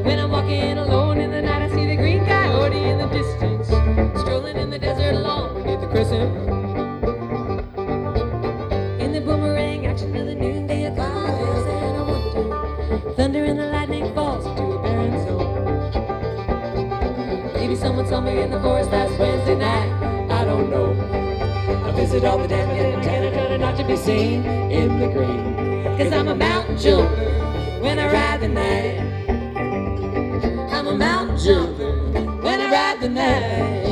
When I'm walking alone in the night, I see the green coyote in the distance, strolling in the desert alone beneath the crescent moon. In the boomerang action of the noonday, a cloud fails and I wonder, thunder and the lightning falls into a barren zone. Maybe someone saw me in the forest last Wednesday night, I don't know. I visit all the damage in Canada not to be seen in the green, 'cause I'm a mountain jumper when I ride the night. I'm a mountain jumper when I ride the night.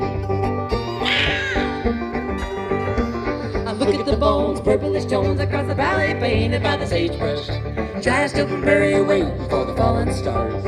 I look at the bones, purplish tones across the valley painted by the sagebrush, trashed open prairie waiting for the fallen stars.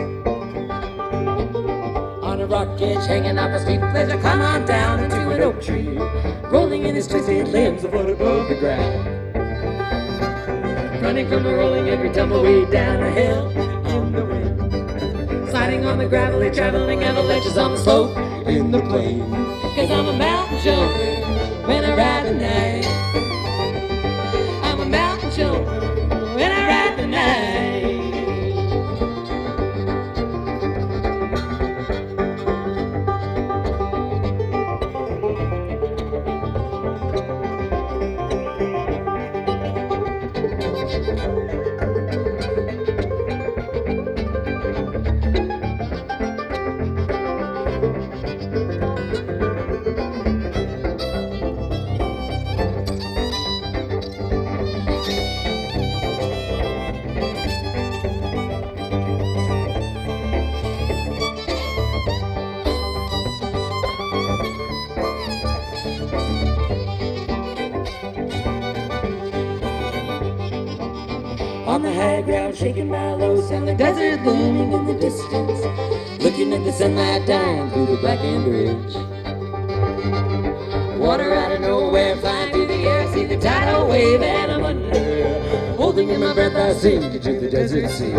On a rock edge hanging off a steep ledge, I climb on down into an oak tree, rolling in his twisted limbs a foot above the ground. Running from the rolling every tumbleweed down a hill in the wind, sliding on the gravelly traveling avalanches on the slope in the plain. 'Cause I'm a mountain jumper when I ride the night. I'm a mountain jumper when I ride the night. On the high ground, shaken by low sound, the desert looming in the distance, looking at the sunlight dying through the blackened ridge. Water out of nowhere, flying through the air, see the tidal wave and I'm under. Holding in my breath, I sink into the desert sea.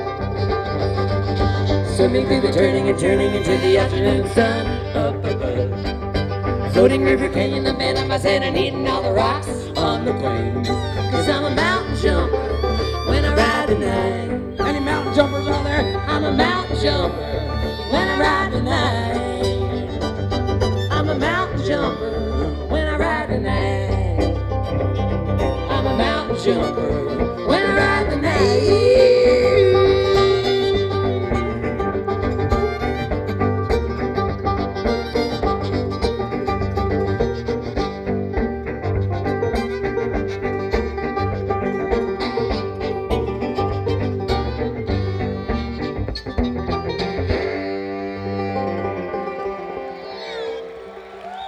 Swimming through the turning and turning into the afternoon sun up above. Floating river canyon, the man on my sand and eating all the rocks on the plain. 'Cause I'm a mountain jumper when I ride the night. Any mountain jumpers out there? I'm a mountain jumper when I ride the night. I'm a mountain jumper when I ride the night. I'm a mountain jumper when I ride the night.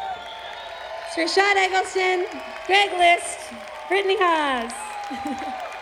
Rashad Eggleston, Greg List, Brittany Haas.